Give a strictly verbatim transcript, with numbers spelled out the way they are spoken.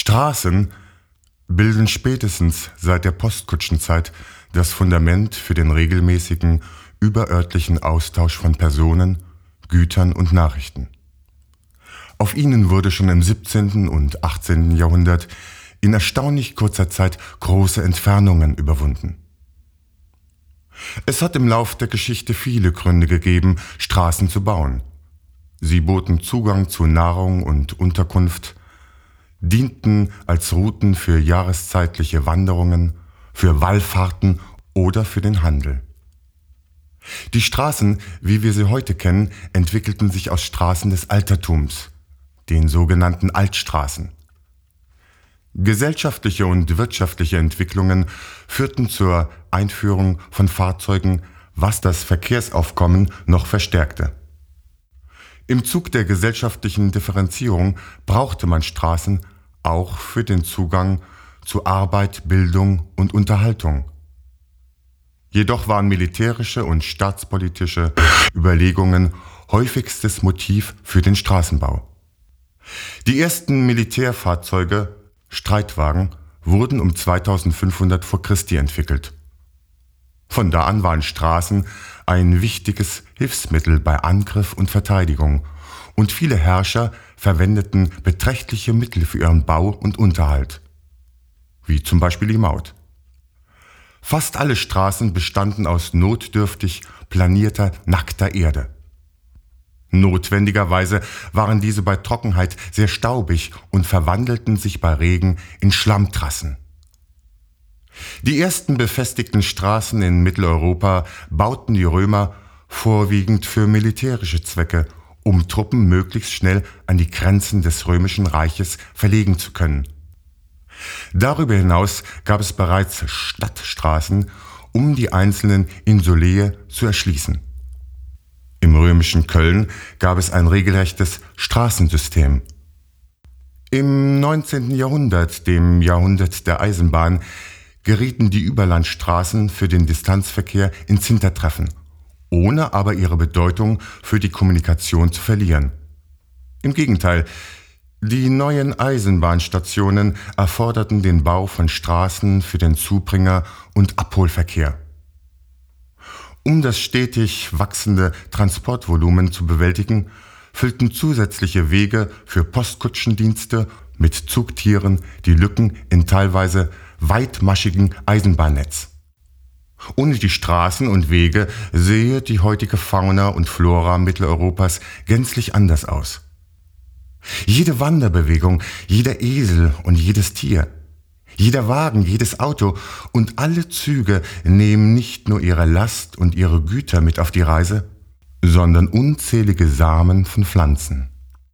Straßen bilden spätestens seit der Postkutschenzeit das Fundament für den regelmäßigen, überörtlichen Austausch von Personen, Gütern und Nachrichten. Auf ihnen wurde schon im siebzehnten und achtzehnten Jahrhundert in erstaunlich kurzer Zeit große Entfernungen überwunden. Es hat im Lauf der Geschichte viele Gründe gegeben, Straßen zu bauen. Sie boten Zugang zu Nahrung und Unterkunft, dienten als Routen für jahreszeitliche Wanderungen, für Wallfahrten oder für den Handel. Die Straßen, wie wir sie heute kennen, entwickelten sich aus Straßen des Altertums, den sogenannten Altstraßen. Gesellschaftliche und wirtschaftliche Entwicklungen führten zur Einführung von Fahrzeugen, was das Verkehrsaufkommen noch verstärkte. Im Zug der gesellschaftlichen Differenzierung brauchte man Straßen auch für den Zugang zu Arbeit, Bildung und Unterhaltung. Jedoch waren militärische und staatspolitische Überlegungen häufigstes Motiv für den Straßenbau. Die ersten Militärfahrzeuge, Streitwagen, wurden um zweitausendfünfhundert vor Christi entwickelt. Von da an waren Straßen ein wichtiges Hilfsmittel bei Angriff und Verteidigung, und viele Herrscher verwendeten beträchtliche Mittel für ihren Bau und Unterhalt, wie zum Beispiel die Maut. Fast alle Straßen bestanden aus notdürftig planierter, nackter Erde. Notwendigerweise waren diese bei Trockenheit sehr staubig und verwandelten sich bei Regen in Schlammtrassen. Die ersten befestigten Straßen in Mitteleuropa bauten die Römer vorwiegend für militärische Zwecke, um Truppen möglichst schnell an die Grenzen des Römischen Reiches verlegen zu können. Darüber hinaus gab es bereits Stadtstraßen, um die einzelnen Insulee zu erschließen. Im römischen Köln gab es ein regelrechtes Straßensystem. Im neunzehnten Jahrhundert, dem Jahrhundert der Eisenbahn, gerieten die Überlandstraßen für den Distanzverkehr ins Hintertreffen, ohne aber ihre Bedeutung für die Kommunikation zu verlieren. Im Gegenteil, die neuen Eisenbahnstationen erforderten den Bau von Straßen für den Zubringer- und Abholverkehr. Um das stetig wachsende Transportvolumen zu bewältigen, füllten zusätzliche Wege für Postkutschendienste mit Zugtieren die Lücken in teilweise weitmaschigen Eisenbahnnetz. Ohne die Straßen und Wege sähe die heutige Fauna und Flora Mitteleuropas gänzlich anders aus. Jede Wanderbewegung, jeder Esel und jedes Tier, jeder Wagen, jedes Auto und alle Züge nehmen nicht nur ihre Last und ihre Güter mit auf die Reise, sondern unzählige Samen von Pflanzen.